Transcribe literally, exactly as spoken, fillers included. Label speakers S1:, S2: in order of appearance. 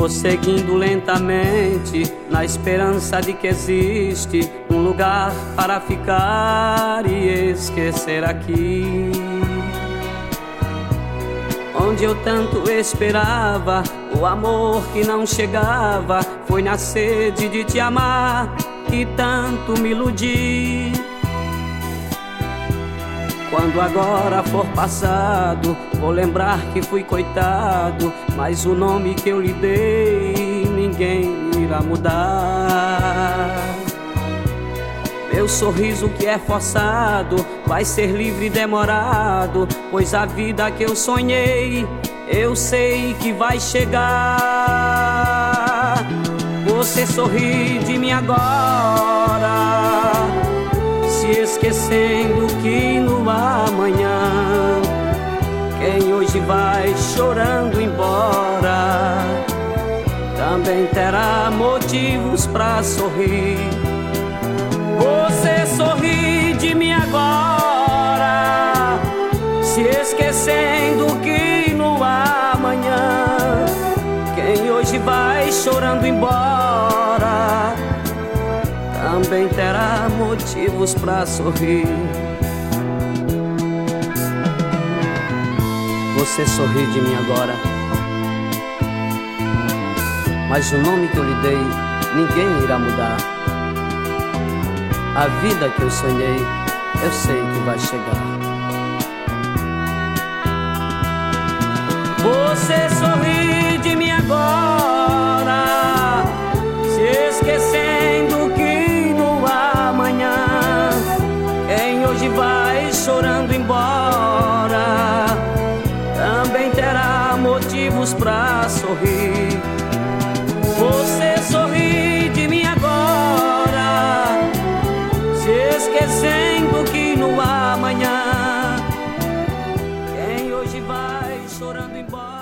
S1: vou seguindo lentamente, na esperança de que existe um lugar para ficar e esquecer aqui. Onde eu tanto esperava, o amor que não chegava, foi na sede de te amar que tanto me iludi. Quando agora for passado, vou lembrar que fui coitado, mas o nome que eu lhe dei ninguém irá mudar. Meu sorriso que é forçado vai ser livre e demorado, pois a vida que eu sonhei eu sei que vai chegar. Você sorri de mim agora, se esquecendo que no amanhã quem hoje vai chorando embora também terá motivos pra sorrir. Você sorri de mim agora, se esquecendo que no amanhã quem hoje vai chorando embora também terá motivos pra sorrir. Você sorri de mim agora, mas o nome que eu lhe dei ninguém irá mudar. A vida que eu sonhei eu sei que vai chegar. Você sorri de mim agora, se esquecendo que no amanhã quem hoje vai chorando embora também terá motivos pra sorrir. Você sorri de mim agora, se esquecendo que no amanhã quem hoje vai chorando embora